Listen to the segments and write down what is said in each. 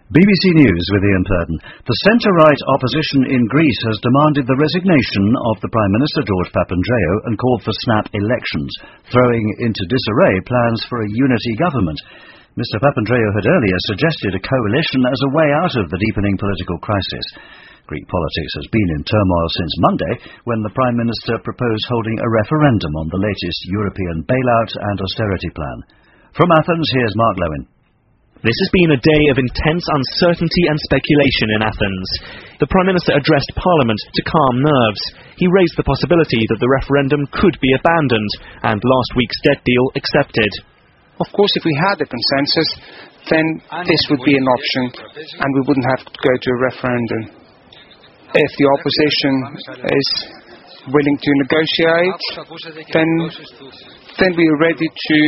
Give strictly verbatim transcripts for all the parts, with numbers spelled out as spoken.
B B C News with Ian Purden. The centre-right opposition in Greece has demanded the resignation of the Prime Minister George Papandreou and called for snap elections, throwing into disarray plans for a unity government. Mister Papandreou had earlier suggested a coalition as a way out of the deepening political crisis. Greek politics has been in turmoil since Monday, when the Prime Minister proposed holding a referendum on the latest European bailout and austerity plan. From Athens, here's Mark Lewin. This has been a day of intense uncertainty and speculation in Athens. The Prime Minister addressed Parliament to calm nerves. He raised the possibility that the referendum could be abandoned, and last week's debt deal accepted. Of course, if we had a consensus, then this would be an option, and we wouldn't have to go to a referendum. If the opposition is willing to negotiate, then, then we are ready to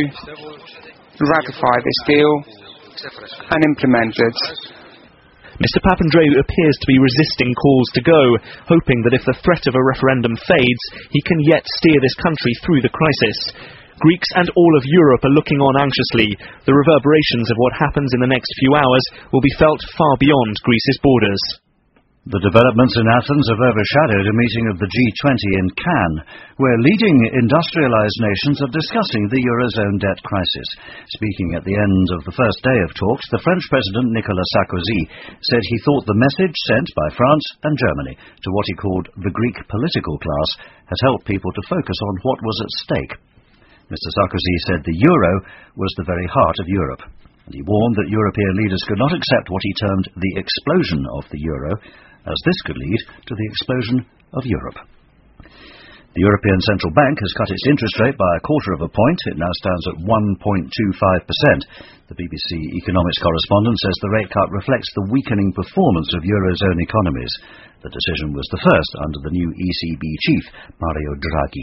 ratify this deal and implement it. Mister Papandreou appears to be resisting calls to go, hoping that if the threat of a referendum fades, he can yet steer this country through the crisis. Greeks and all of Europe are looking on anxiously. The reverberations of what happens in the next few hours will be felt far beyond Greece's borders. The developments in Athens have overshadowed a meeting of the G twenty in Cannes, where leading industrialised nations are discussing the Eurozone debt crisis. Speaking at the end of the first day of talks, the French President Nicolas Sarkozy said he thought the message sent by France and Germany to what he called the Greek political class had helped people to focus on what was at stake. Mister Sarkozy said the euro was the very heart of Europe, and he warned that European leaders could not accept what he termed the explosion of the euro, as this could lead to the explosion of Europe. The European Central Bank has cut its interest rate by a quarter of a point. It now stands at one point two five percent. The B B C economics correspondent says the rate cut reflects the weakening performance of Eurozone economies. The decision was the first under the new E C B chief, Mario Draghi.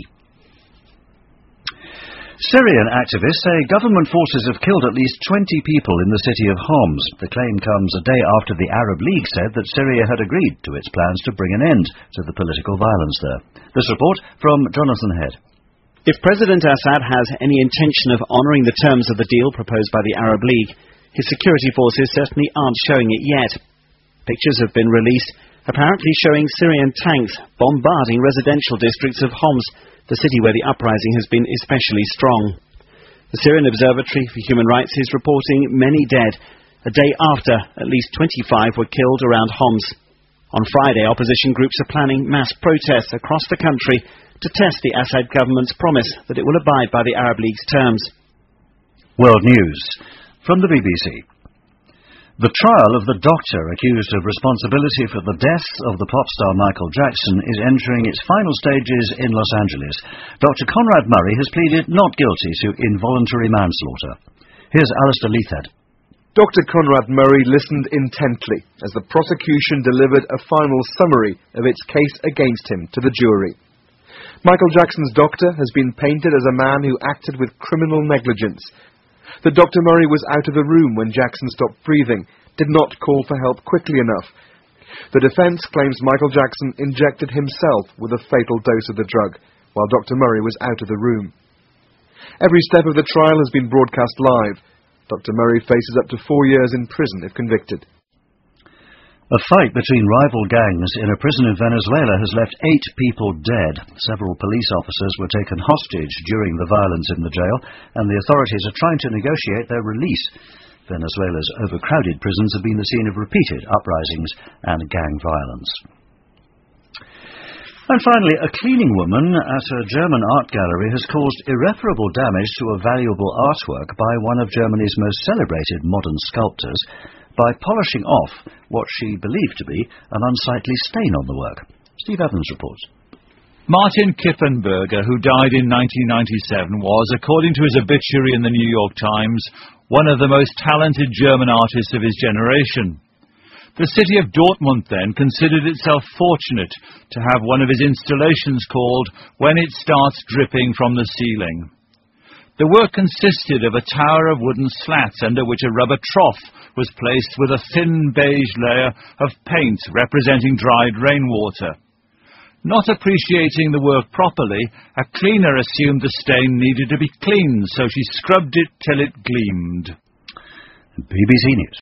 Syrian activists say government forces have killed at least twenty people in the city of Homs. The claim comes a day after the Arab League said that Syria had agreed to its plans to bring an end to the political violence there. This report from Jonathan Head. If President Assad has any intention of honouring the terms of the deal proposed by the Arab League, his security forces certainly aren't showing it yet. Pictures have been released, apparently showing Syrian tanks bombarding residential districts of Homs, the city where the uprising has been especially strong. The Syrian Observatory for Human Rights is reporting many dead, a day after at least twenty-five were killed around Homs. On Friday, opposition groups are planning mass protests across the country to test the Assad government's promise that it will abide by the Arab League's terms. World News from the B B C. The trial of the doctor accused of responsibility for the death of the pop star Michael Jackson is entering its final stages in Los Angeles. Doctor Conrad Murray has pleaded not guilty to involuntary manslaughter. Here's Alistair Leithhead. Doctor Conrad Murray listened intently as the prosecution delivered a final summary of its case against him to the jury. Michael Jackson's doctor has been painted as a man who acted with criminal negligence. That Doctor Murray was out of the room when Jackson stopped breathing, did not call for help quickly enough. The defence claims Michael Jackson injected himself with a fatal dose of the drug, while Doctor Murray was out of the room. Every step of the trial has been broadcast live. Doctor Murray faces up to four years in prison if convicted. A fight between rival gangs in a prison in Venezuela has left eight people dead. Several police officers were taken hostage during the violence in the jail, and the authorities are trying to negotiate their release. Venezuela's overcrowded prisons have been the scene of repeated uprisings and gang violence. And finally, a cleaning woman at a German art gallery has caused irreparable damage to a valuable artwork by one of Germany's most celebrated modern sculptors, by polishing off what she believed to be an unsightly stain on the work. Steve Evans reports. Martin Kippenberger, who died in nineteen ninety-seven, was, according to his obituary in the New York Times, one of the most talented German artists of his generation. The city of Dortmund then considered itself fortunate to have one of his installations called When It Starts Dripping from the Ceiling. The work consisted of a tower of wooden slats under which a rubber trough was placed with a thin beige layer of paint representing dried rainwater. Not appreciating the work properly, a cleaner assumed the stain needed to be cleaned, so she scrubbed it till it gleamed. B B C News.